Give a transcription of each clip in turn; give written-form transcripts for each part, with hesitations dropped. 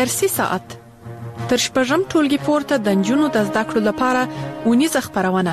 درسي ساعت تر شپږم ټولګي پورته د نجونو د زده کړو لپاره ونیزه خپرونه.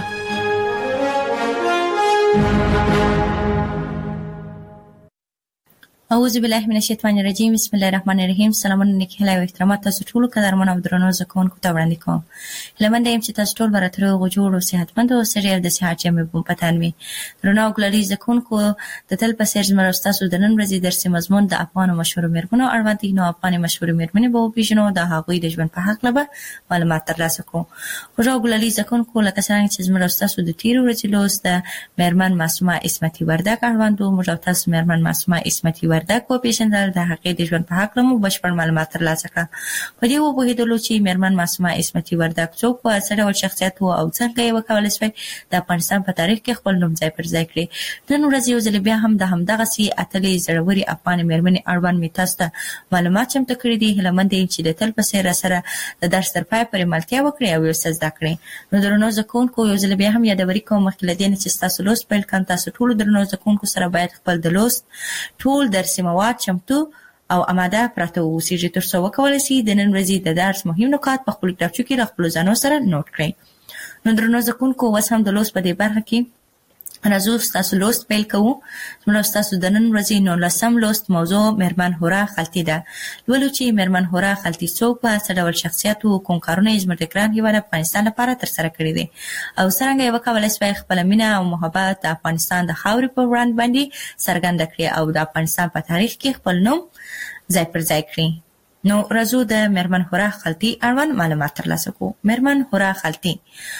اعوذ بالله من الشیطان الرجیم. بسم الله الرحمن الرحیم. سلامونه نیک هیله او احترامات تاسو ټول قدرمن او درنو زکونکو ته وړاندې کوم. لمن دیم چې تاسو ټول براتره غوجوړ او صحتمند او سریع د صحت جامې په پتان وي. درنو ګلالي زکونکو د تل په سر زمرا تاسو د نن ورځې درسي مضمون د افغان مشهور میرمنو اړوند دي. نو افغان مشهور میرمنې به پیژنو د هغوی د ژوند په حق لبه معلومات ترلاسه کوو. غوجو ګلالي زکونکو لکه څنګه چې زمرا تاسو د تیر ورځې لوست د میرمن معصومه اسمتي وردک اړوند موږ تاسو میرمن معصومه اسمتي وردک په پیژندل د هغې د ژوند په حق لمو بشپړ معلومات ترلاسه کړل. په دې وپوهېدلو چې میرمن معصومه اسمتي وردک څوک وه، څه ډول شخصیت و او څنګه یې وکولی شوی د افغانستان په تاریخ کې خپل نوم ځای پر ځای کړي. نن ورځ یو ځل بیا هم د همدغسې اتلې زړورې افغان میرمنې اړوند مې تاسو ته معلومات چمتو کړي دي. هیله مند یم چې د تل په څېر راسره د درس تر پایه پورې ملتیا وکړئ او یو څه زده کړئ. نو درنو زده کوونکو یو ځل بیا هم یادوري کوم مخکې له دې نه چې ستاسو لوست پیل کړم، تاسو ټولو درنو زده کوونکو سره باید خپل د لوست ټول درسي مواد چمتو او آماده پراته واوسیږي تر څو وکولی شي د نن ورځې د درس مهم نکات په خپلو کتابچو کې له خپلو ځانو سره نوټ کړئ. نو درنو زده کوونکو اوس هم د لوست په دې برخه کې راځو ستاسو لوست پیل کوو. زموږ ستاسو د نن ورځې 19 لوست موضوع میرمن هورا خلطي ده. لولو چې میرمن هورا خلطي څوک وه، څه ډول شخصیت و، کوم کارونه یې زموږ د ګران هېواد افغانستان لپاره ترسره کړي دي او څرنګه یې وکولی شوی خپله مینه او محبت د افغانستان د خاورې په وړاندې باندې څرګنده کړي او د افغانستان په تاریخ کې خپل نوم ځای پر ځای کړي. نو راځو د میرمن هورا خلطي اړوند معلومات ترلاسه کوو. میرمن هورا خلطي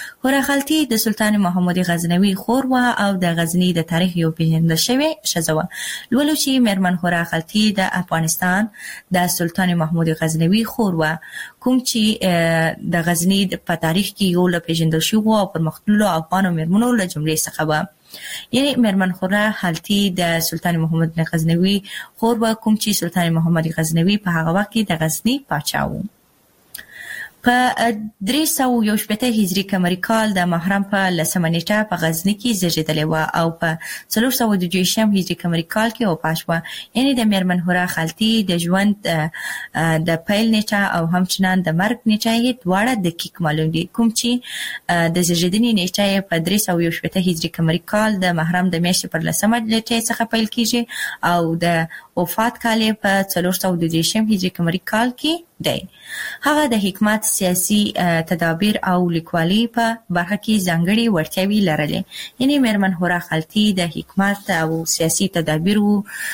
د سلطان محمود غزنوي خور وه او د غزني د تاریخ یو پیژندل شوې ښځه وه. لولو چې میرمن هورا خلطي د افغانستان د سلطان محمود غزنوي خور وه، کوم چې د غزني په تاریخ کې یو له پیژندل شوو او پرمختللو افغانو میرمنو له جملې څخه وه. یعنی میرمن هورا خلطي د سلطان محمود غزنوي خور وه، کوم چې سلطان محمد غزنوي په هغه وخت کې د غزني پاچا و. په 361 هجري قمري کال د محرم په 10مه نیټه په غزني کې زیږېدلې وه او په 422 هجري قمري کال کې وفات شوه. یعنې د میرمن هورا خلطي د ژوند د پیل نیټه او همچنان د مرګ نیټه یې دواړه دقیق معلوم دي، کوم چې د زیږېدنې نیټه یې په 361 هجري قمري کال د محرم د میاشتې پر 10مه نیټې څخه پیل کیږي او د وفات کال یې په 422 هجري قمري کال کې دی. هغه د حکمت، سیاسي تدابیر او لیکوالي په برخه کې ځانګړي وړتیاوې لرلې. یعنې میرمن هورا خلطي د حکمت او سیاسي تدابیرو،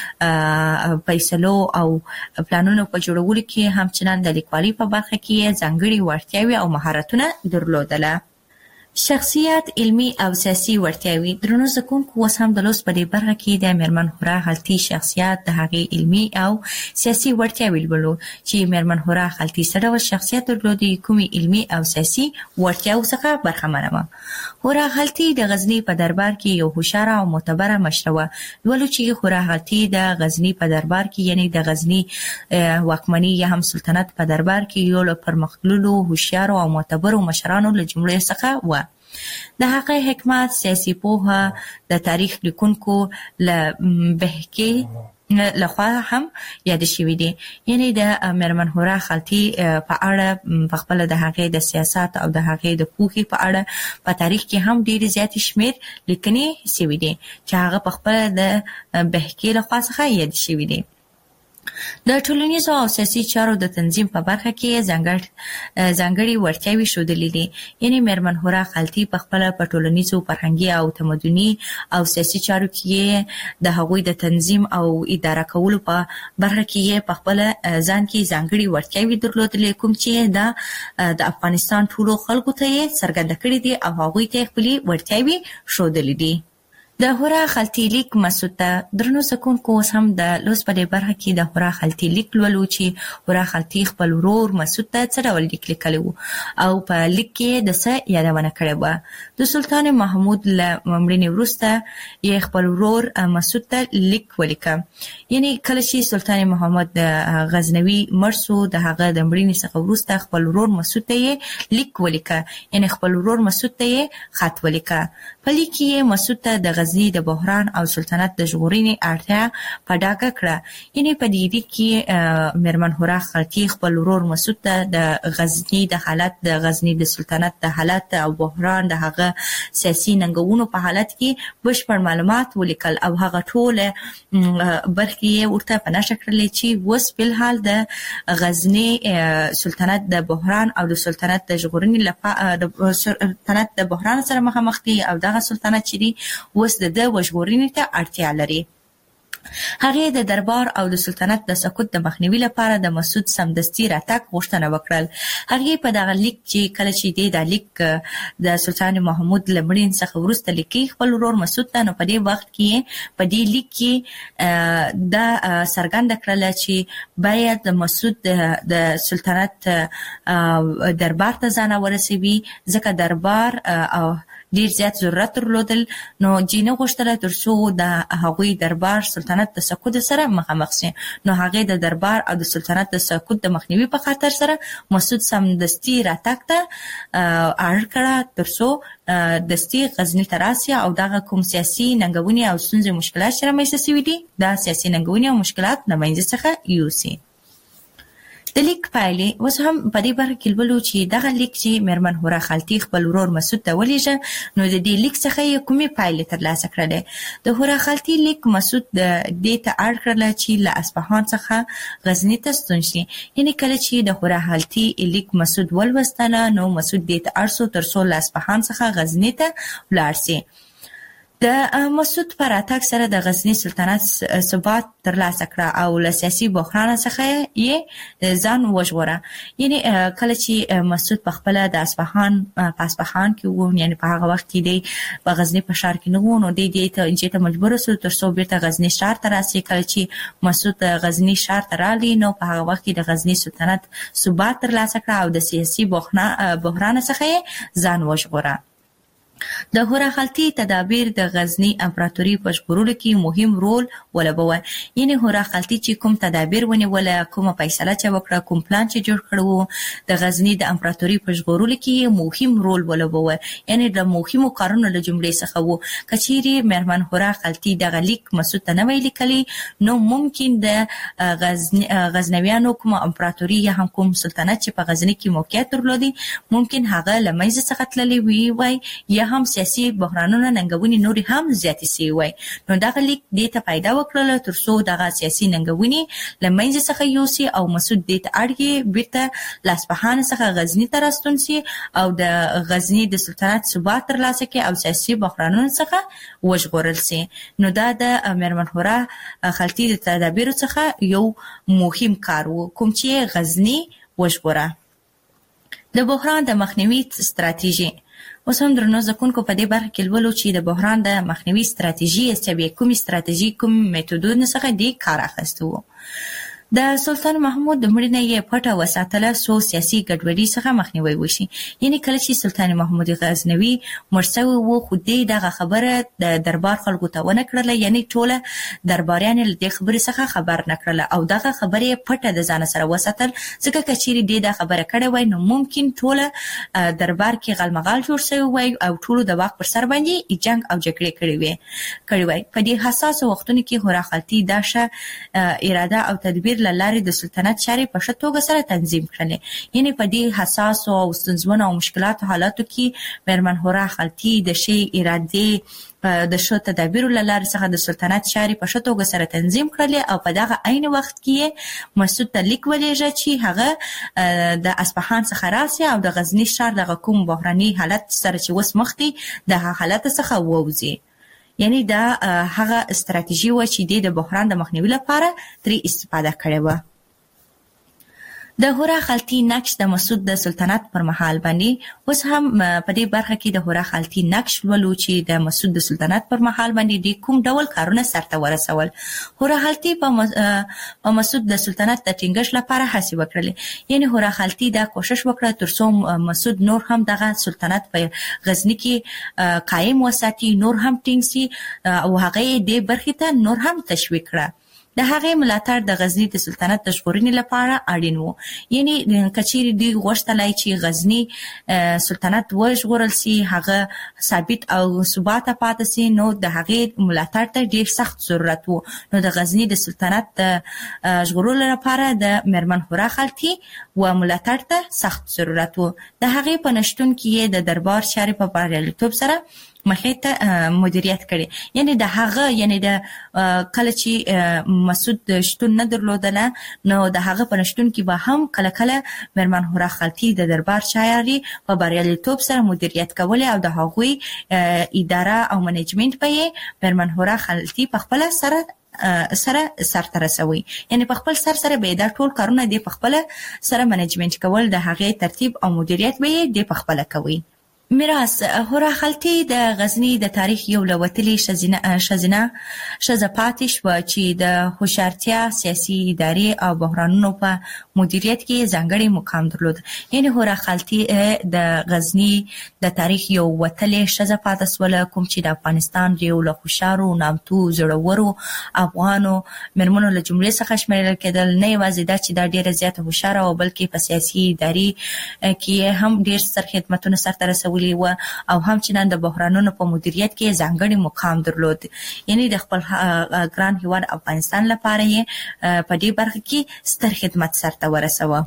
فیصلو او پلانونو په جوړولو کې همچنان د لیکوالي په برخه کې ځانګړي وړتیاوې او مهارتونه درلودله. شخصیت، علمي او سیاسي وړتیاوې. درنو زده کوونکو اوس هم د لوست په دې برخه کې د میرمن هورا خلطي شخصیت، د هغې علمي او سیاسي وړتیاوې لولو چې میرمن هورا خلطي څه ډول شخصیت درلودي، کومې علمي او سیاسي وړتیاوو څخه برخمنه وه. هورا خلطي د غزني په دربار کې یو هوښیاره او معتبره مشره وه. لولو چې هورا خلطي د غزني په دربار کې، یعنې د غزني واکمني یا هم سلطنت په دربار کې یو له پرمختللو هوښیارو او معتبرو مشرانو له جملې څخه وه. د هغه حکمت، سیاسي پوهه د تاریخ لیکونکو له بهکې لخوا هم یاد شوي دي. یعنې د میرمن هورا خلطي په اړه په خپله د هغې د سیاست او د هغې د پوهې په اړه په تاریخ کې هم ډېرې زیاتې شمېر لیکنې شوي دي چې هغه په خپله د بهکې لخوا څخه یاد شوي دي. د ټولنیزو او سیاسي چارو د تنظیم په برخه کې ځانګړي وړتیاوې ښودلې دي. یعنې میرمن هورا خلطي په خپله په ټولنیزو، فرهنګي او تمدني او سیاسي چارو کې د هغوی د تنظیم او اداره کولو په برخه کې په خپله ځان کې ځانګړي وړتیاوې درلودلې، کوم چې د افغانستان ټولو خلکو ته یې څرګنده کړي دي او هغوی ته یې خپلې وړتیاوې ښودلې دي. د هورا خلطي لیک مسعود ته. درنو زده کوونکو اوس هم د لوست په دې برخه کې د هورا خلطي لیک لولو چې هورا خلطي خپل ورور مسعود ته څه ډول لیک لیکلی و او په لیک کې د څه یادونه کړې وه. د سلطان محمود له مړینې وروسته یې خپل ورور مسعود ته لیک ولیکه. یعنې کله چې سلطان محمود غزنوي مړ شو، د هغه د مړینې څخه وروسته خپل ورور مسعود ته یې لیک ولیکه، یعنې خپل ورور مسعود ته یې خط ولیکه. په لیک کې یې مسعود ته د غزنی د بحران او سلطنت د ژغورنې اړتیا په ډاګه کړه. یعنی په دې کې میرمن هورا خلتی خپل ورور مسعود ته د غزنی د حالت د غزنی د سلطنت د حالت او بحران د هغه سیاسي ننګونو په حالت کې بشپړ معلومات ولیکل او هغه ټول برخې ورته په نشه کړلې چې وس په حال د غزنی سلطنت د بحران او د سلطنت د ژغورنې لپاره د سلطنت د بحران سره مخامخ دي او دغه سلطنت چې دی وس د وژغورنې ته اړتیا لري. هغه د دربار او د سلطنت د سقوط د مخنیوي لپاره د مسعود سمدستي راتګ غوښتنه وکړل. هغه په دغه لیک چې کله چې د لیک د سلطان محمود لمړین څخه ورسته لیکي خپل ورور مسعود ته، نو په دې وخت کې په دې لیک کې د سرګند کړل چې باید د مسعود د سلطنت دربار ته ځان ورسوي، ځکه دربار او ډیر زیات ضرورت درلودل. نو جینه غوښتله ترڅو د هغوی دربار سلطنت د سقوط سره مخامخ شي. نو هغه د دربار او د سلطنت د سقوط د مخنیوي په خاطر سره مسعود سمدستي راتګ ته اړ کړه ترڅو دستي غزنی ته راسي او دغه کوم سیاسي ننګونې او ستونزې مشکلات چې رامنځته شوي دي دا سیاسي ننګونې او مشکلات له منځه څخه یوسي. د لیک پایلې اوس هم په دې برخه کې ولولو چې دغه لیک چې میرمن هورا خلتی خپل ورور مسعود ته ولېږه، نو د دې لیک څخه یې کومې پایلې ترلاسه کړلې. د هورا خلتی لیک مسعود دې ته اړ کړل چې له اصفهان څخه غزنی ته ستون شي. یعنې کله چې د هورا خلتی لیک مسعود ولوستله، نو مسعود دې ته اړ شو ترڅو له اصفهان څخه غزنی ته ولاړ شي. د مسعود پر راتګ سره د غزنی سلطنت ثبات ترلاسه کړ او له سیاسي بحران څخه یې ځان وژغوره. یعنی کله چې مسعود په خپل د اصفهان کې وو، یعنی په هغه وخت کې دی په غزنی په ښار کې نه وو، نو دی ته مجبور شو ترڅو بیرته غزنی ښار ته راسي. کله چې مسعود غزنی ښار ته راغلی، نو په هغه وخت کې د غزنی سلطنت ثبات ترلاسه کړ او د سیاسي بحران څخه یې ځان وژغوره. د هورا خلتی تدابیر د غزنی امپراتوري په ژغورلو کې مهم رول ولوباوه. یعنی هورا خلتی چې کوم تدابیر ونیوله، کومه فیصله چې وکړه، کوم پلان چې جوړ کړو، د غزنی د امپراتوري په ژغورلو کې مهم رول ولوباوه. یعنی د مهمو کارونو له جملې څخه وو. کچيري میرمن هورا خلتی د لیک مسعود ته نه ویل کلی، نو ممکن د غزنویانو کوم امپراتوري یا هم کوم سلطنت چې په غزنی کې موقعیت درلودي ممکن هغه له منځه څخه تللی وي یا هم سیاسي بحرانونه ننګونې نورې هم زیاتې شوي وای. نو دغه لیک دې ته پیدا وکړله ترڅو دغه سیاسي ننګونې له منځه څخه یوسي او مسعود دې ته اړ کې بیرته له اصفهان څخه غزنی ته راستون شي او د غزنی د سلطنت ثبات ترلاسه کړي او سیاسي بحرانونو څخه وژغورل شي. نو دا د میرمن هورا خلتی د تدابیرو څخه یو مهم کار و کوم چې غزنی وژغوره. د بحران د مخنیوي ستراتیژي. اوس هم درنو زکونکو په دې برخه کې ولولو چې د بحران د مخنیوي ستراتیژي کومې ستراتیژي کوم میتودونه څخه دې کار اخیسته وو. د سلطان محمود د مړینې یې پټه وساتله څو سیاسي ګډوډۍ څخه مخنیوي وشي. یعنی کله چې سلطان محمود غزنوي مړ شوی و، خو دې دغه خبره د دربار خلکو ته ونه کړله، یعنی ټوله درباریان له دې خبرې څخه خبر نه کړله او دغه خبرې پټه د ځان سره وساتل، ځکه که چیرې دې دا خبره کړې وای نو ممکن ټوله دربار کې غلمغال جوړ شوی وای او ټولو د واک پر سر باندې جنگ او جګړې کړې وای. په دې حساس وختونو کې هورا خلتی دا اراده او تدبیر لارې د سلطنت چارې په ښه توګه سره تنظیم کړلې. یعنی په دې حساس او ستونزمنو او مشکلاتو حالاتو کې میرمن هورا خلتی د شی اراده د ښه تدابیرو له لارې څخه د سلطنت چارې په ښه توګه سره تنظیم کړلې او په دغه عین وخت کې مسعود ته لیک ولېږه چې هغه د اصفهان څخه راسي او د غزنی ښار دغه کوم بحراني حالت سره چې اوس مخ دی دغه حالت څخه ووځي. یعنی دا هغه استراتیژي و چې د بحران د مخنیوي لپاره ترې استفاده کړې و. د هورا خلتی نقش د مسعود د سلطنت پر مهال باندې اوس هم په دې برخه کې د هورا خلتی نقش ولو چې د مسعود د سلطنت پر مهال باندې د کوم ډول کارونه سرته ورسول. هورا خلتی په مسعود د سلطنت د ټینګښت لپاره هڅې وکړلې. یعنی هورا خلتی دا کوشش وکړه ترڅو مسعود نور هم دغه سلطنت په غزنی کې قائم وساتي، نور هم ټینګ شي او هغه دې برخې ته نور هم تشویق کړه. د هغې ملاتړ د غزنی د سلطنت د ژغورنې لپاره اړین و. یعنی کچېرې دوی غوښتلای چې غزنی سلطنت وژغورل سي، هغه ثابت او ثبات پاتې سي، نو د هغې ملاتړ ته ډیر سخت ضرورت و. نو د غزنی د سلطنت د ژغورلو لپاره د میرمن هورا خلتي و ملاتړ ته سخت ضرورت و. د هغې په نشتون کې د دربار چارې په بریالیتوب سره مخې ته مدیریت کړي. یعنی د هغه د کله چې مسعود شتون نه درلودله، نو د هغه په نشتون کې به هم کله کله میرمن هورا خلتي د دربار چارې په بریالیتوب سره مدیریت کولې او د هغوی اداره او منیجمنت به یې میرمن هورا خلتي په خپل سره رسوي. یعنی په خپل سره به دا ټول کارونه د خپل سره منیجمنت کول، د هغې ترتیب او مدیریت به یې د خپل کوي. میراث هورا خلتي د غزنی د تاریخ یو لوتلې ښځه پاتې شوه چې د هوښیارتیا، سیاسي، اداري او بحرانونو په مدیریت کې ځانګړی مقام درلود. یعنی هورا خلتي د غزنی د تاریخ یو وتلې ښځه پاتې شوله، کوم چې د افغانستان یو له هوښیارو، نامتو، زړورو افغانو میرمنو له جملې څخه شمیرل کېدل. نه یوازې دا چې دا ډیره زیاته هوښیاره او بلکې په سیاسي، اداري کې هم ډیر ستر خدمتونه سرته رسولي و او هم چې د بحرانونو په مدیریت کې ځانګړی مقام درلود. یعنی د خپل ګران هیواد افغانستان لپاره یې په دې برخه کې ستر خدمت سرته ورسوه.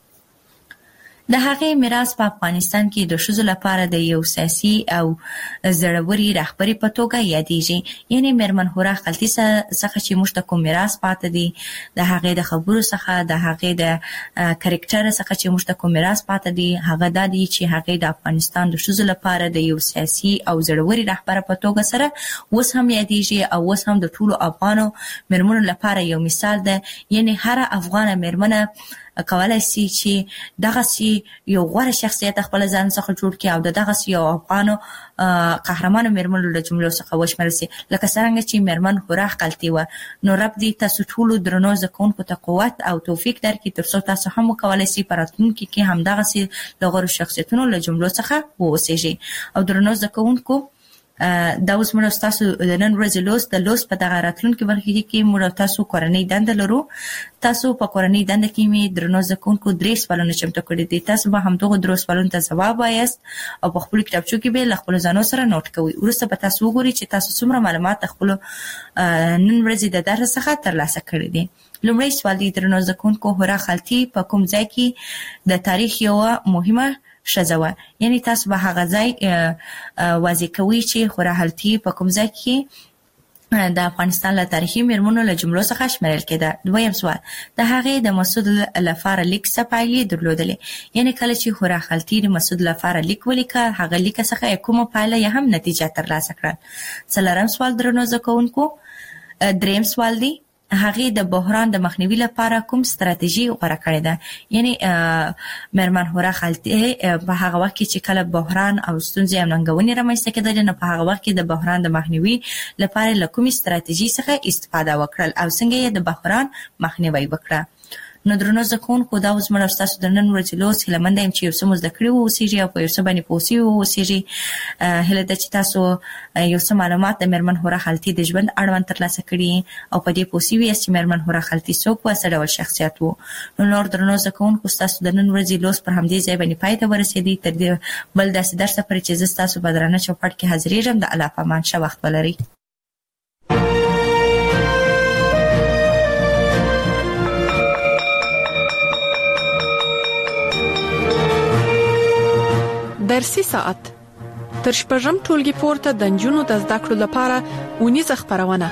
د هغې میراث په افغانستان کې د ښځو لپاره د یو سیاسي او زړوري رهبري په توګه یادېږي. یعنی میرمن هورا خلتي څخه چې موږ ته کوم میراث پاتې دی، د هغې د خبرو څخه، د هغې د کرکټر څخه چې موږ ته کوم میراث پاتې دی، هغه دا دی چې هغې د افغانستان د ښځو لپاره د یو سیاسي او زړوري رهبر په توګه سره اوس هم یادېږي او اوس هم د ټولو افغانو میرمنو لپاره یو مثال ده. یعنی هر افغانه میرمنه کولای شي چې دغسې یو غوره شخصیت خپل ځان څخه جوړ کړي او دغسې یو افغانو قهرمانو میرمنو له جملو څخه وشمېرل شي، لکه څرنګه چې میرمن هورا خلتي وه. نو رب دې تاسو ټولو درنو زده کوونکو ته قوت او توفیق درکړي تر څو تاسو هم وکولای شئ په راتلونکي کې هم دغسې له غوره شخصیتونو له جملو څخه واوسېږئ. او درنو زده کوونکو، دا اوس موږ تاسو د نن ورځې د لوست په دغه راتلونکي برخه کې موږ تاسو کورنۍ دنده لرو. تاسو په کورنۍ دنده کې مې درنو زده کوونکو 3 سوالونه چمتو کړي دي. تاسو به همدغه 3 سوالونو ته ځواب وایاست او په خپل کتابچو کې به له خپل ځانو سره نوٹ کوئ. وروسته به تاسو وګورئ چې تاسو څومره معلومات خپل نن ورځې د درس څخه ترلاسه کړي دي. لومړی سوال دی، درنو زده کوونکو، هورا خلتي په کوم ځای کې د تاریخ یو مهمه ښځه وه؟ یعنی تاسو به هغه ځای واضح کوئ چې هورا خلتي په کوم ځای کې د افغانستان له تاریخي میرمنو له جملو څخه شمیرل کېده. دویم سوال، د هغې د مسعود لپاره لیک څه پایلې درلودلې؟ یعنی کله چې هورا خلتي د مسعود لپاره لیک ولیکه، هغه لیک څخه کومه پایله یا هم نتیجه ترلاسه کړه؟ څلورم سوال، درنو زده کوونکو، دریم سوال دی، هغې د بحران د مخنیوي لپاره کوم ستراتیژي غوره کړې ده؟ یعنی میرمن هورا خلتي په هغه وخت کې چې کله بحران او ستونزې او ننګونې رامنځته کېدلې، نو په هغه وخت کې د بحران د مخنیوي لپاره له کومې ستراتیژي څخه استفاده وکړل او څنګه یې د بحران مخنیوی وکړه؟ نو درنو زده کوونکو، دا اوس موږ ستاسو د نن ورځې لوست هیله منده یم چې یو څه مو زده کړي واوسېږي او په یو څه باندې پوه شوي واوسېږي. هیله ده چې تاسو یو څه معلومات د میرمن هورا خلتي د ژوند اړوند ترلاسه کړي او په دې پوه شوي یاست چې میرمن هورا خلتي څوک وه، څه ډول شخصیت و. نو نور درنو زده کوونکو، ستاسو د نن ورځې لوست پر همدې ځای باندې پای ته ورسېدی. تر دې بل داسې درسه پورې چې زه ستاسو په درانه چوپړ کې حاضرېږم، د الله په امان. ښه وخت ولرئ. درسي ساعت تر شپږم ټولګي پورته د نجونو د زده کړو لپاره اونیزه خپرونه.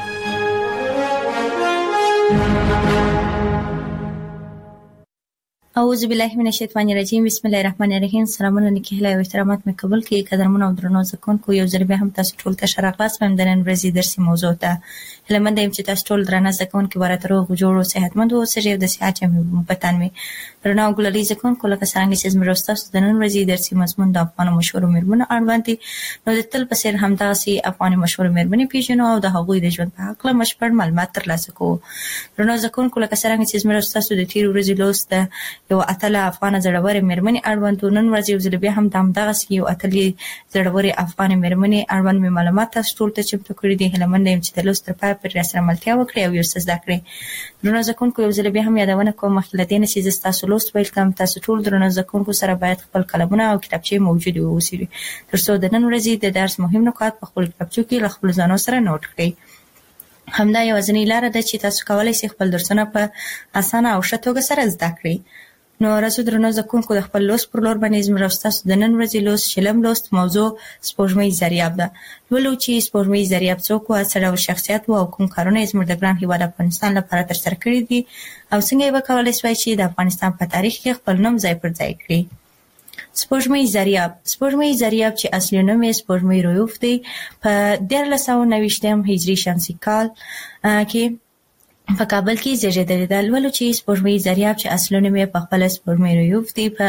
اعوذ بالله من الشیطان الرجیم، بسم الله الرحمن الرحیم. سلامونه نیکه او احترامات مې قبول کړئ. قدرمن او درنو زده کوونکو، یو ځل بیا هم تاسو ټول ته ښه راغلاست. د نن ورځې درسي موضوع ته هیله منده یم چې تاسو ټول درانه زده کوونکي به راته روغ جوړ او صحتمند اوسئ او د صحت جامې په تن وي. درنو او ګلالي زده کوونکو، لکه څرنګه چې زموږ ستاسو د نن ورځې درسي مضمون د افغانو مشهورو میرمنو اړوند دی، نو د تل په څېر همداسې افغاني مشهورو میرمنې پیژنو او د هغوی د ژوند په هکله بشپړ معلومات ترلاسه کوو. درنو زده کوونکو، لکه څرنګه چې زموږ ستاسو د تېرې ورځې لوست یو اتله افغان زړورې مېرمنې اړوند نن ورځ یو ځل بیا هم دغه یو اتلې زړورې افغان مېرمنې اړوند معلومات تاسو ټول ته چمتو کړي دي. هله مننه یم چې د لوست تر پای پورې سره ملتیا وکړئ او یو څه زده کړئ. درنو زده کوونکو یو ځل بیا هم یادونه کوم مخکې له دې نه چې تاسو لوست پیل کوم تاسو ټول درنو زده کوونکو سره باید خپل قلمونه او کتابچې موجود واوسي ترڅو د نن ورځې د درس مهم نکات په خپل کتابچو کې له خپل ځانو سره نوٹ کړئ. همدا یوازینۍ لاره ده چې تاسو کولای شئ خپل درسونه په اسانه او ښه توګه سره زده کړئ. نو راځو درنو زده کوونکو د خپل لوست پر لور باندې زموږ تاسو د نن ورځې لوست شلم لوست موضوع سپوږمۍ زریاب ده. ولو چې سپوږمۍ زریاب څوک و، څه ډول شخصیت و او کوم کارونه یې زموږ د ګران هیواد افغانستان لپاره ترسره کړي دي او څنګه یې وکولای شوای چې د افغانستان په تاریخ کې خپل نوم ځای پر ځای کړي. سپوږمۍ زریاب چې اصلي نوم یې سپوږمۍ رویوف دی په 1329 هجري شمسي کال کې په کابل کې زیږیدلی ده. ولو چې سپوږمۍ زریاب چې اصلي نوم یې په خپله سپوږمۍ رویوف دی په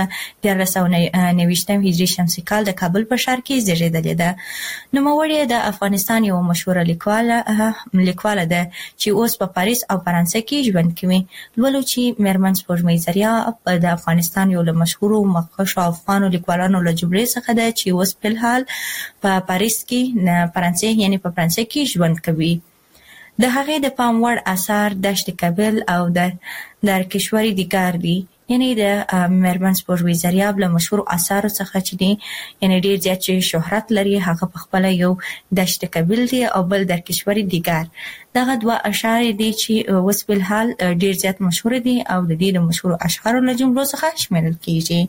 1329 هجري شمسي کال د کابل په ښار کې زیږیدلی ده. نوموړې د افغانستان یوه مشهوره لیکواله ده چې اوس په پاریس او فرانسه کې ژوند کوي. ولو چې میرمن سپوږمۍ زریاب د افغانستان یو له مشهورو مخکښو افغانو لیکوالانو له جملې څخه ده چې اوس په الحال په پاریس کې په فرانسه کې ژوند کوي. د هغې د پام وړ اثار دشت کابل او د درکشوري دیګار دي. یعنی د میرمن سپوږمۍ زریاب له مشهور اثارو څخه چې دي ډېر زیات چې شهرت لري هغه په خپله یو دشت کابل دی او بل درکشوري دیګار. دغه دوه اشعار دي چې اوس په الحال ډېر زیات مشهور دي او د دې د مشهورو اشعارو له جملو څخه شمیرل کیږي.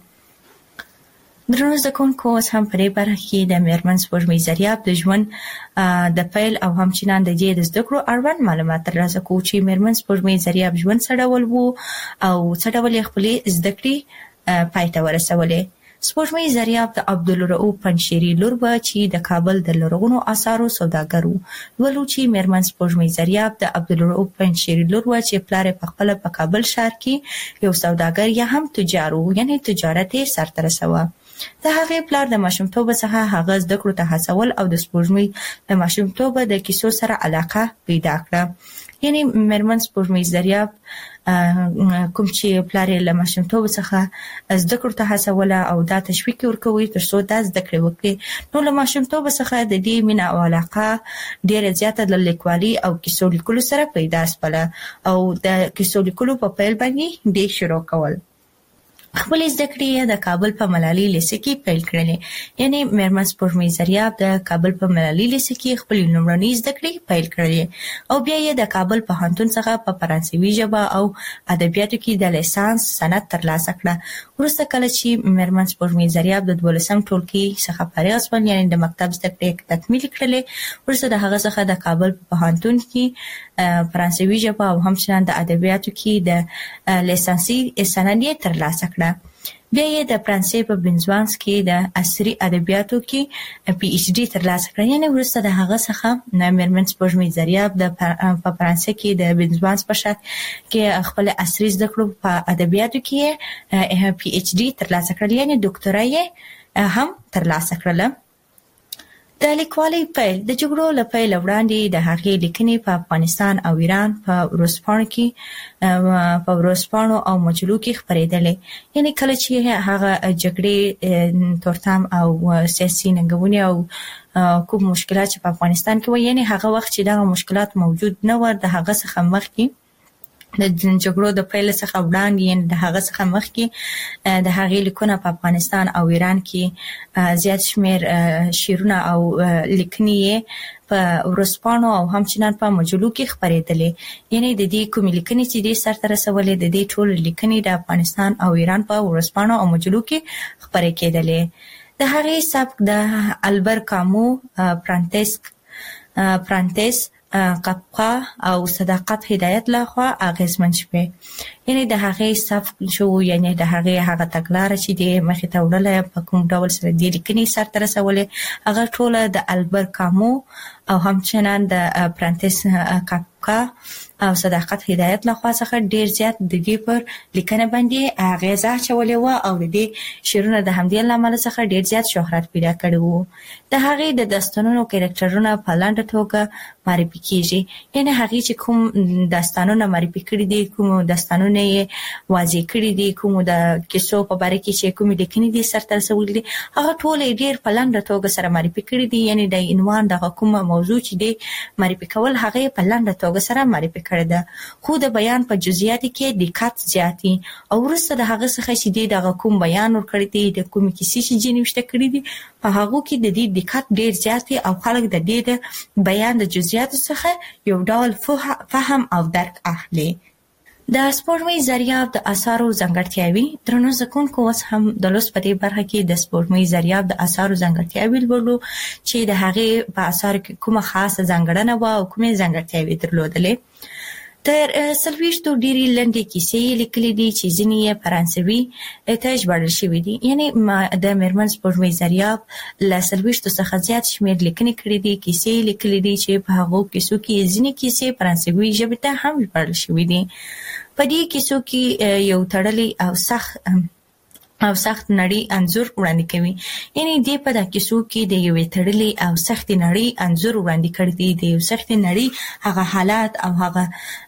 درنو زده کوونکو اوس هم په دې برخه کې د میرمن سپوږمۍ زریاب د ژوند د پیل او همچنان د دې د زده کړو اړوند معلومات ترلاسه کوو چې میرمن سپوږمۍ زریاب ژوند څه ډول و او څه ډول یې خپلې زده کړې پای ته ورسولې. سپوږمۍ زریاب د عبدالرؤف پنجشیري لور وه چې د کابل د لرغونو آثارو سوداګر و. ولو چې میرمن سپوږمۍ زریاب د عبدالرؤف پنجشیري لور وه چې پلار یې پخپله په کابل ښار کې یو سوداګر یا هم تجار و، یعنې تجارت یې سرته رسوه. د هغې پلار د ماشومتوبه څخه هغه زده کړو ته هڅول او د سپوږمۍ د ماشومتوبه د کیسو سره علاقه پیدا کړه. یعنی میرمن سپوږمۍ زریاب کوم چې پلار یې له ماشومتوبه څخه زده کړو ته هڅوله او دا تشویق یې ورکوي ترڅو دا زده کړې وکړي. نو له ماشومتوبه څخه د دې مینه او علاقه ډېره زیاته د لیکوالي او کیسو لیکلو سره پیدا شوله او د کیسو لیکلو په پیل باندې دې شروع کول. خپل زده کړې د کابل په ملالي لیسې کې پیل کړلې. یعنی میرمن سپوږمۍ زریاب د کابل په ملالي لیسې کې خپل لومړنۍ زده کړې پیل کړلې او بیا یې د کابل پوهنتون څخه په فرانسوي ژبه او ادبیاتو کې د لیسانس سند ترلاسه کړه. وروسته کله چې میرمن سپوږمۍ زریاب د 12م ټولګي څخه فارغ شول، یعنی د مکتب زده کړې تکمیل کړلې، وروسته د هغه څخه د کابل په پوهنتون کې فرانسوي ژبه او همچنان د ادبیاتو کې د لیسانسي سند ترلاسه کړه. بیا یې د فرانسې په بنزوانس کې د عصري ادبیاتو کې پی ایچ ډي ترلاسه کړه. یعنی وروسته د هغه څخه میرمن سپوږمۍ زریاب په فرانسې کې د بنزوانس په ښار کې خپل عصري زده کړو په ادبیاتو کې پی ایچ ډي ترلاسه کړل، یعنی ډاکټرا یې هم ترلاسه کړله. د لیکوالۍ پیل د جګړو له پیل وړاندې د هغې لیکنې په افغانستان او ایران په ورځپاڼو او مجلو کې خپرېدلې. یعنی کله چې هغه جګړې تورتم او سیاسي ننګونې او کوم مشکلات چې په افغانستان کې و، یعنی هغه وخت چې دغه مشکلات موجود نه و، د هغه څخه مخکې د جګړو د پیل څخه وړاندې د هغه څخه مخکې د هغې لیکونه په افغانستان او ایران کې زیات شمېر شعرونه او لیکنې په ورځپاڼو او همچنان په مجلو کې خپرېدلې. یعنی د دې کومې لیکنې چې دې سرته رسولې د دې ټولې لیکنې د افغانستان او ایران په ورځپاڼو او مجلو کې خپرې کېدلې. د هغې سبک د البر کامو پرانتس قبقه او صداقت هدایت لخوا اغیزمن شوه. یعنی د هغې سبک شو، یعنی د هغې هغه تګلاره چې د مخې ته وړله په کوم ډول سره دې لیکنې سرته رسولې هغه ټوله د البر کامو او همچنان د پرانتس موقع او صداقت هدایت لخوا څخه ډیر زیات د دې پر لیکنه باندې اغیزه چولې و او د دې شعرونه د همدې لامل څخه ډیر زیات شهرت پیدا کړی وو. د هغې د داستانونو کریکټرونه په لاندې توګه معرفي کیږي. یعنی هغې چې کوم داستانونه معرفي کړي دي، کوم داستانونه یې واضح کړي دي، کوم د کیسو په باره کې چې کوم لیکنې دي سرته رسولي دي، هغه ټول ډیر په لاندې توګه سره معرفي کړي دي. یعنی د عنوان د کوم موضوع چې دی معرفي کول هغه په لاندې توګه سره معرفي کړي ده، خو د بیان په جزئیات کې دقت زیاتی او وروسته د هغه څخه چې دی د کوم بیان ورکړي دي، د کوم کیسې چې جنوشته کړي دي، په هغه کې د دې دقت ډیر زیاتی او خلک د دې د بیان د جزئیات څخه یو ډول فهم او درک اخلي. د سپوږمۍ ذریاب د آثارو ځانګړتیاوي. درنو زکونکو اوس هم د لوست په دې برخه کې د سپوږمۍ ذریاب د آثارو ځانګړتیاوي ولولو چې د هغې په آثارو کې کومه خاصه ځانګړنه و او کومې ځانګړتیاوي درلودلې. تر 40 ډېرې لنډې کیسې لیکلې دي چې ځینې یې فرانسوي ته ژباړل شوي دي. یعنی د میرمن سپوږمۍ ذریاب له 40 څخه زیات شمېر لیکنې کړې دي، کیسې لیکلې دي چې په هغو کیسو کې ځینې کیسې فرانسوي ژبې ته هم ژباړل شوي دي. په دې کیسو کې یو تړلی او سخت نړۍ انځور وړاندې کوي. یعنی دې په دا کیسو کې د یوې تړلې او سخت نړۍ انځور وړاندې کړی دی. د یو سخت نړۍ هغه حالات او هغه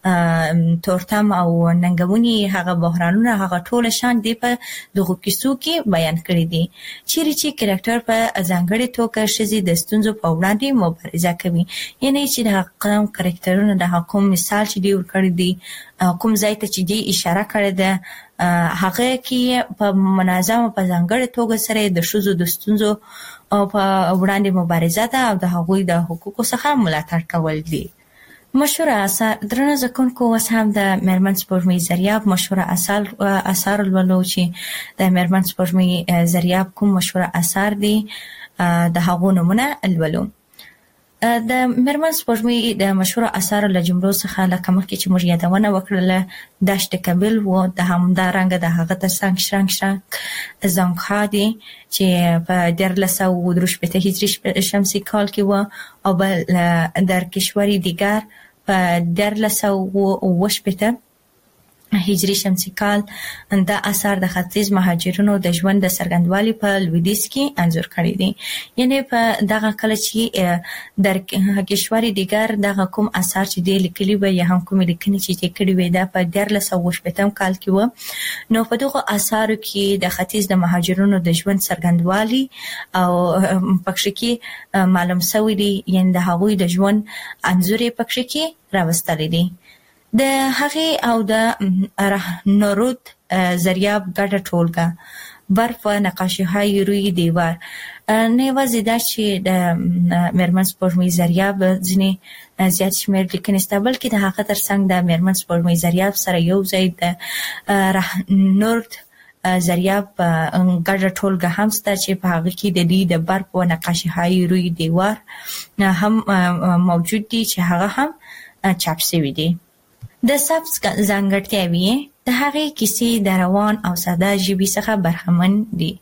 تورتم او ننګونې، هغه بحرانونه، هغه ټول شان دی په دغه کیسو کې بیان کړی دي. چیرې چې کریکټر په ځانګړې توګه ښځې د ستونزو په وړاندې مبارزه کوي. یعنی چې د کوم کریکټرونو د کوم مثال چې دی ورکړی دی، کوم ځای ته چې دی اشاره کړې ده، هغه کې په منظمه په ځانګړې توګه سره د ښځو د ستونزو په وړاندې مبارزه ده او د هغوی د حقوقو څخه ملاتړ کول دي. مشهوره اثار. درنو زکونکو اوس هم د میرمن سپوږمۍ ذریاب مشهوره اثار لولو چې د میرمن سپوږمۍ ذریاب کوم مشهوره اثار دي د هغو نومونه لولو. د میرمن سپوږمۍ د مشهوره اثارو له جملو څخه لکه مخکې چې موږ یادونه وکړله دشت کابل و، د همدارنګه د هغه ترڅنګ شرنګ زانګها دی چې په 1363 هجري شمسي کال کې و، او بل در کشوری دیگر په 1380 هجري شمسي کال. دا اثر د ختیځ مهاجرینو د ژوند د څرګندوالي په لویدیځ کې انځور کړی دی. یعنی په دغه کله چې در کشوري دیگر دغه کوم اثر چې دی لیکلي و یا هم کوم لیکنې چې دی کړی وي دا په 1380 کال کې و. نو په دغه اثارو کې د ختیځ د مهاجرینو د ژوند څرګندوالي او پکښې کې معلوم شوی دی. یعنی د هغوی د ژوند انځور پکښې کې راوستل دي. د هغې او د نورود ذریاب ګډه ټولګه برف و نقاشی‌های روی دیوار. نه یوازې دا چې د میرمن سپوږمۍ ذریاب ځینې زیات شمېر لیکنې شته، بلکې د هغه ترڅنګ د میرمن سپوږمۍ ذریاب سره یو ځای د نورد ذریاب ګډه ټولګه هم شته چې په هغه کې د دې د برف و نقاشی‌های روی دیوار هم موجود دي چې هغه هم چاپ شوي دي. د سبز ځانګړتیاوي. د هغې کیسې د روان او ساده ژبې څخه برخمن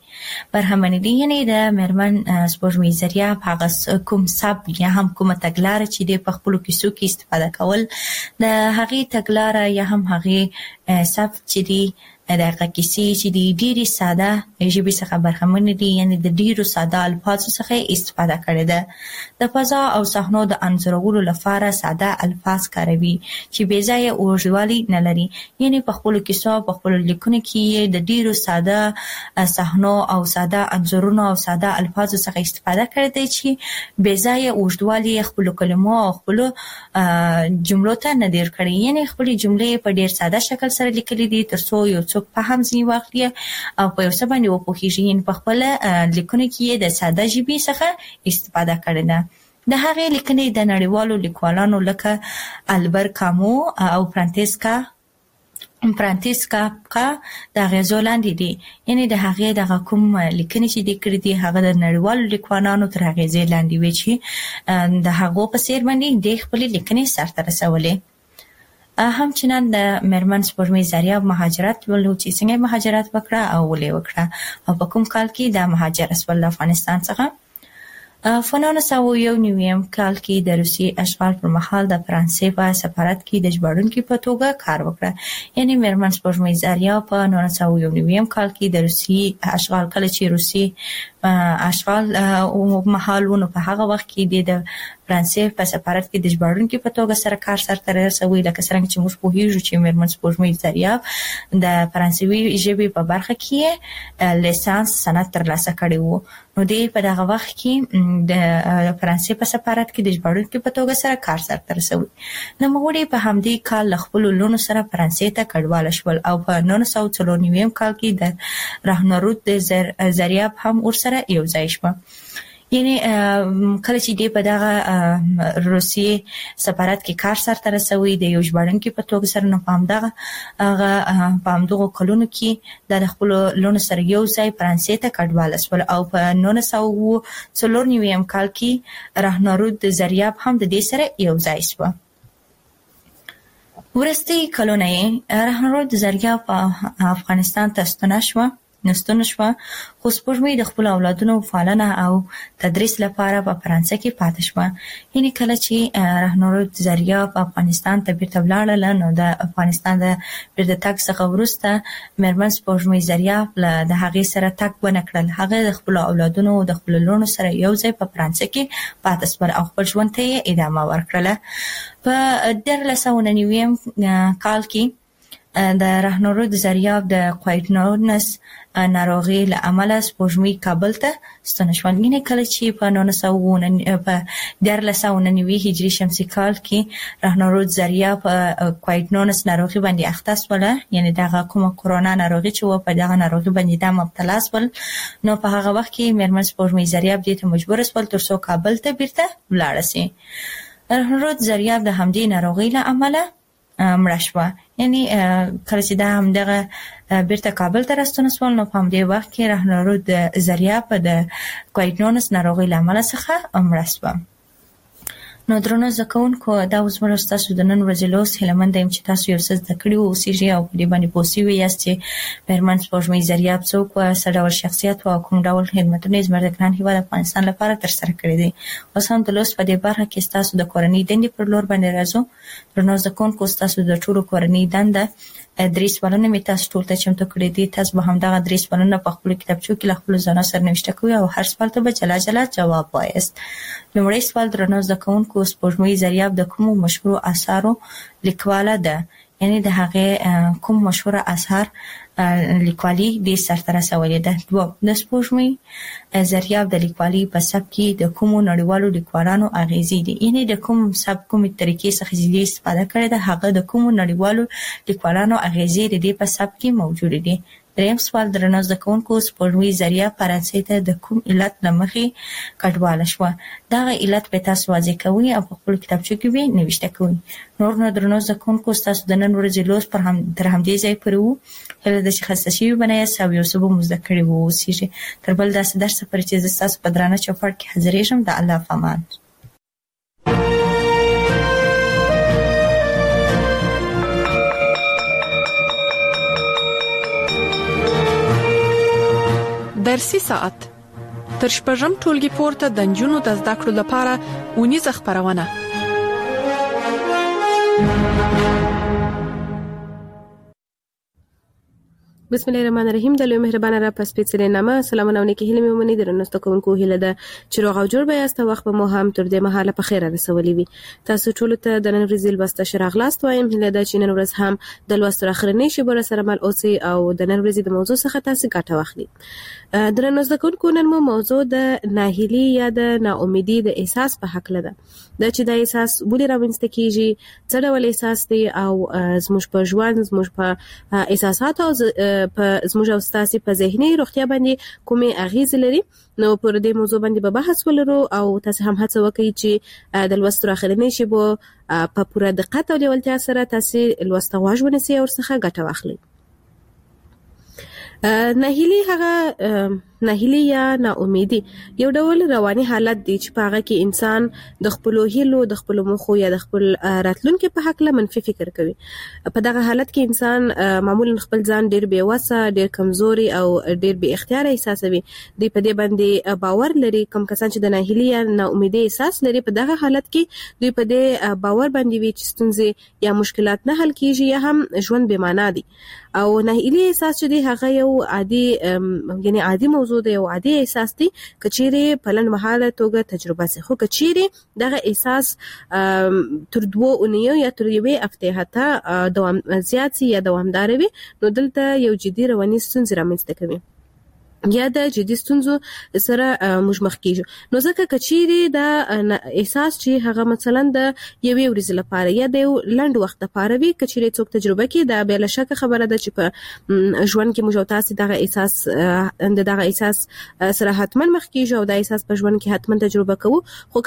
دي. یعنی د میرمن سپوږمۍ ذریاب هغه کوم سبک یا هم کومه تګلاره چې د په خپلو کیسو کې استفاده کول، د هغې تګلاره یا هم هغې سبک چې دی د هغه کیسې چې دی ډېرې ساده ژبې څخه برخمن دي. یعنی د ډېرو ساده الفاظو څخه استفاده کړې ده. د فضا او صحنو د انځورولو لپاره ساده الفاظ کاروي چې بې ځایه اوږدوالی نه لري. یعنی په خپلو کیسو په خپلو لیکنو کې د ډېرو ساده صحنو او ساده انځورونو او ساده الفاظو څخه استفاده کړې ده چې بې ځایه اوږدوالی خپلو کلمو او خپلو جملو ته نه دیر کړي. یعنی خپلې جملې په ډېر ساده شکل سره لیکلې دي ترڅو یو څوک په هم ځینې واخلي او په یو څه باندې وپوهېږي. یعنې په خپله لیکنو کې یې د ساده ژبې څخه استفاده کړې ده. د هغې لیکنې د نړیوالو لیکوالانو لکه البر کامو او فرانتیسکا د اغېزو لاندې دي. یعنې د هغې دغه کوم لیکنې چې دي کړي دي هغه د نړیوالو لیکوالانو تر اغېزې لاندې وي چې د هغو په څېر باندې د خپلې لیکنې سرته رسولې. همچنان د میرمن سپوږمۍ ذریاب مهاجرت ولو چې څنګه مهاجرت وکړه او ولې وکړه او په کوم کال کې د مهاجرت ول افغانستان څخه. په 1991 کال کې د روسي اشغال پر مهال د فرانسې په سفارت کې د ژباړونکي په توګه کار وکړ. یعنی میرمن سپوږمۍ زریا په 1991 کال کې د روسي اشغال کله چې روسي اشغال او مهالونو په هغه وخت کې د فرانسې په سفارت کې د ژباړونکي په توګه سره کار سرته رسوي. لکه څنګه چې موږ پوهیږو چې میرمن سپوږمۍ زریا د فرانسوي ژبې په برخه کې لیسانس سند ترلاسه کړی وو. نو د په دغه وخت کې د فرانسې په سفارت کې د ژباړونکي په توګه سره کار سرته رسوي. نو موږ په همدې کال خپل لونو سره فرانسې ته کډواله شول او په 1994 کال کې د راهنرود زریاب هم ورسره یو ځای شو. یعنی کله چې دی په دغه روسي سفارت کې کار سرته رسوي د یو ژباړونکي په توګه سره، نو په همدغه کلونو کې د خپل لونو سره یو ځای فرانسې ته کډواله شول او په 1994 کال کې راهنرود زریاب هم د دې سره یو ځای شو. ورستي کلونه یې راهنرود زریاب په افغانستان ته نستون شو، خو سپوږمۍ د خپل اولادونو پالنه او تدریس لپاره په فرانسه کې پاتې شو. یعنی کله چې راهنرود زریاب په افغانستان ته بیرته ولاړله، نو د افغانستان د بیرته تګ څخه وروسته میرمن سپوږمۍ زریاب د هغې سره تګ ونه کړل. هغه د خپل اولادونو او د خپل لونو سره یو ځای په فرانسه کې پاتې شول او خپل ژوند ته یې ادامه ورکړله. په 1990 کال کې د راهنرود زریاب د کوایټنونس ناروغي له امله سپوږمۍ کابل ته ستنه شو. یعنی کله چې په 1990 هجري شمسي کال کې راهنرود زریاب په کوایټنونس ناروغي باندې اخته شول، یعنی دغه کومه کرونا ناروغي چې و په دغه ناروغي باندې د مبتلا شول. نو په هغه وخت کې میرمن سپوږمۍ زریاب دې ته مجبور شول ترڅو کابل ته بیرته ولاړ شي. راهنرود زریاب د همدې ناروغي له امله مړه شوه. یعنی کله چې دا همدغه بیرته کابل ته راستون شول، نو په همدې وخت کې راهنرود زریاب د کوایټنونس ناروغي له امله څخه مړه شوه. نو درنو زده کوونکو، دا اوس موږ تاسو د نن ورځې لوست هیلمند یم چې تاسو یو څه زده کړي اوسئ او په دې باندې پوه شوي یاست چې میرمن سپوږمۍ زریاب څوک وه، څه ډول شخصیت و او کوم ډول خدمتونه یې زموږ د ګران هېواد افغانستان لپاره ترسره کړي دي. اوس هم د لوست په دې برخه کې ستاسو د کورنۍ دندې پر لور باندې راځو. درنو زده کوونکو، ستاسو د ټولو کورنۍ دنده 3 سوالونه مې تاسو ټول ته چمتو کړي دي. تاسو به همدغه 3 سوالونه په خپل کتابچو کې له خپل ځان سره نوشته کوئ او هر سوال ته به جلا جلا جواب وایاست. لومړی سوال: درنو زده کوونکو، سپوږمۍ زریاب د کومو مشهورو اثارو لیکواله ده؟ یعنی د هغې کوم مشهوره اثار لیکوالي دې سرته رسولې ده. د سپوږمۍ زریاب د لیکوالي په سبک کې د کومو نړیوالو لیکوالانو اغیزې دي؟ یعنی د کوم سبک کومې طریقې څخه چې استفاده کړې ده، هغه د کومو نړیوالو لیکوالانو اغیزې د دې په سبک کې موجود دي. دریم سوال: درنو زده کوونکو، سپوږمۍ زریاب فرانسې ته د کوم علت له مخې کډواله شوه؟ دغه علت به تاسو واضح کوئ او په خپل کتابچو کې به نوشته کوئ. نور نو درنو زده کوونکو، ستاسو د نن ورځې لوست تر همدې ځای پورې و. هیله ده چې خسته شوي به نه یاست او یو څه به مو زده کړي واوسیږي. تر بل داسې درسه پورې چې زه ستاسو په درانه چوپړ کې حاضرېږم، د الله په امان. درسي ساعت تر شپږم ټولګي پورته د نجونو د زده کړو لپاره اونیزه خپرونه. بسم الله الرحمن الرحیم. د لوی مهربانه را پس پیڅلې نامه سلامونه او نیکی هیله مې ومني. درنو کوونکو، هیله ده چې روغ او جوړ به یاست. وخت به مو هم تر دې مهاله په خیر رسولي وي. تاسو ټول ته د نن ورځې لوست شراغلاست وایم. هیله ده چې نن ورځ هم د لوست اخرنۍ شیبه سره مل اوسئ او د نن ورځې د موضوع څخه تاسو ګټه واخلئ. درنو کوونکو، نن مو موضوع د ناهیلي یا د ناامیدي د احساس په حق لده. دا چې د احساس ولې راوځنده کیږي، څه ډول احساس دی او زموږ په ژوند، زموږ په احساسات او په زموږ او ستاسو په ذهني روغتیا باندې کومې اغیز لري. نو پر دې موضوع باندې به بحث ولرو او تاسو هم هڅه وکړئ چې د لوست اخرنۍ شیبه په پوره دقت او لیوالتیا سره تاسو لوست غواړئ ونیسئ او څخه ګټه واخلئ. ناهیلي هغه ناهیلي یا ناامیدي یو ډول رواني حالت دی چې په هغه کې انسان د خپل هیلو د خپل مخو یا د خپل راتلونکو په حق له منفي فکر کوي. په دغه حالت کې انسان معمولا خپل ځان ډیر بې وسه، ډیر کمزوري او ډیر بې اختیار احساسوي. دی په دې باندې باور لري. کوم کسان چې د ناهیلي یا ناامیدي احساس لري په دغه حالت کې دوی په دې باور باندې وي چې ستونزې یا مشکلات نه حل کیږي یا هم ژوند بې معنا دي. او ناهیلي احساس چې دی هغه یو عادي عادي موضوع دی، یو عادي احساس دی کچېره په لنډمهاله توګه تجربه سي. خو کچېره دغه احساس تر 2 اونیو یا تر 1 هفته حتی دوام زیات سي یا دوامدار وي، نو دلته یو جدي رواني ستونزې رامنځته کوي یا د جدي ستونزو سره موږ مخ کیږو. نو ځکه کچېره د احساس چې هغه مثلا د یوې ورځې لپاره یا د لنډ وخت لپاره وي، کچېره څوک تجربه کوي دا به له شک خبره ده چې په ژوند کې موږ تاسو دغه احساس سره حتما مخ کیږو او دا احساس په ژوند کې حتما تجربه کوو. خو